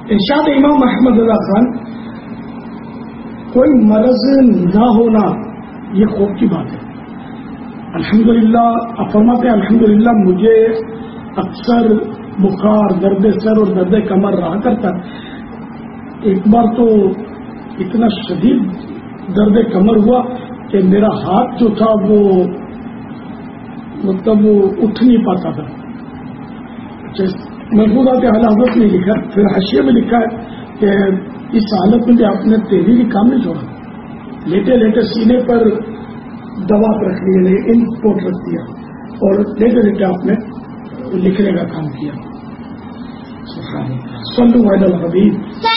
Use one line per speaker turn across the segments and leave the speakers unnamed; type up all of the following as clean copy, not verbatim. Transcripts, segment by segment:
ارشاد امام احمد رضا خان، کوئی مرض نہ ہونا یہ خوف کی بات ہے۔ الحمدللہ آپ فرماتے ہیں الحمدللہ مجھے اکثر بخار، درد سر اور درد کمر رہا کرتا۔ ایک بار تو اتنا شدید درد کمر ہوا کہ میرا ہاتھ جو تھا وہ مطلب وہ اٹھ نہیں پاتا تھا۔ محفوظات اعلی حضرت نے لکھا، پھر حاشیے میں لکھا ہے کہ اس حالت میں آپ نے تحریری کام نہیں چھوڑا، لیٹے لیٹے سینے پر دوا رکھ لی، انپوٹ رکھ دیا اور لیٹے لیٹے آپ نے لکھنے کا کام کیا۔ صلو علی الحبیب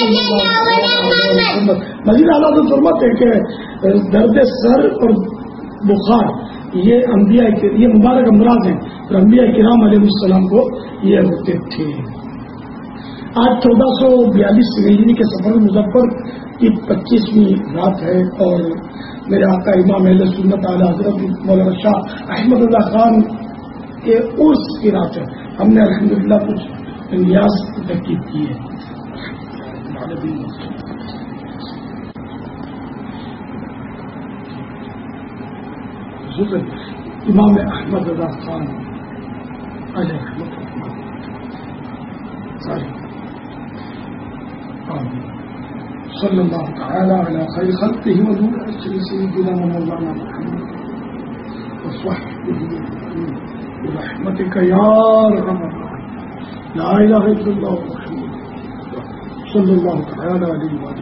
مزید اعلیٰ حضرت فرماتے ہیں کہ درد سر اور بخار یہ انبیاء یہ مبارک امراض ہیں اور انبیاء کرام علیہ السلام کو یہ ہوتے تھے۔ آج 1442 ہجری کے سفر مظفر کی 25ویں رات ہے اور میرے آقا امام اہل سنت اعلیٰ حضرت مولانا شاہ احمد اللہ خان کے عرس کی رات ہے۔ ہم نے الحمدللہ کچھ نیاز ترکیب کی ہے۔ امام احمد رضا خان علیہ رحمۃ صلی اللہ تعالی علی خیر خلقہ ونور عرشه سیدنا مولانا محمد وصحبہ برحمتک یا ارحم الراحمین لا الہ الا اللہ محمد صلی اللہ تعالی علیہ وسلم۔